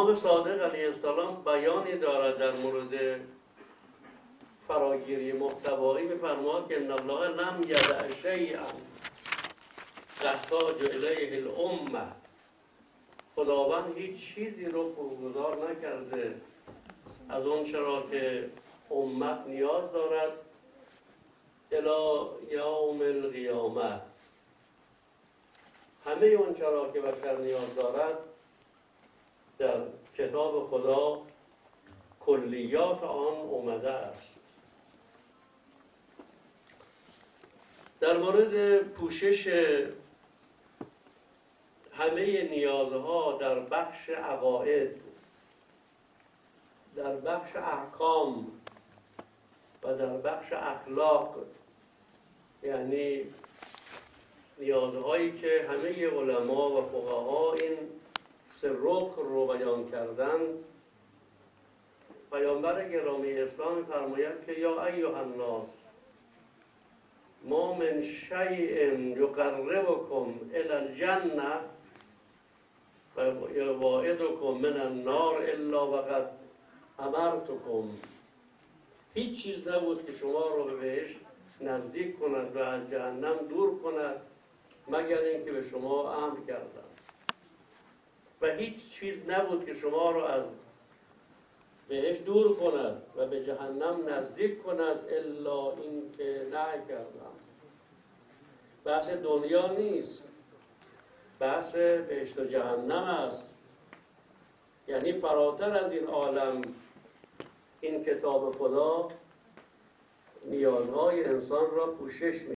امام صادق علیه السلام بیانی دارد در مورد فراگیری محتوایی، می‌فرماید که ان الله لم یدع شیئا تحتاج الیه الامه. خداوند هیچ چیزی رو پرگذار نکرده از اون چرا که امت نیاز دارد الی یوم القیامه. همه اون چرا که بشر نیاز دارد در کتاب خدا کلیات آن اومده است. در مورد پوشش همه نیازها در بخش عقاید، در بخش احکام و در بخش اخلاق، یعنی نیازهایی که همه علما و فقها این سه رکن رو بیان کردن، پیامبر گرامی اسلام فرماید که یا ایها الناس ما من شیء یقربکم الی الجنه و یباعدکم من النار الا وقد امرتکم. هیچ چیز نبود که شما رو به بهشت نزدیک کند و از جهنم دور کند مگر اینکه به شما امر کردم، و هیچ چیز نبود که شما رو از بهشت دور کند و به جهنم نزدیک کند الا اینکه نهی کردم. بحث دنیا نیست، بحث بهشت و جهنم است. یعنی فراتر از این عالم این کتاب خدا نیازهای انسان را پوشش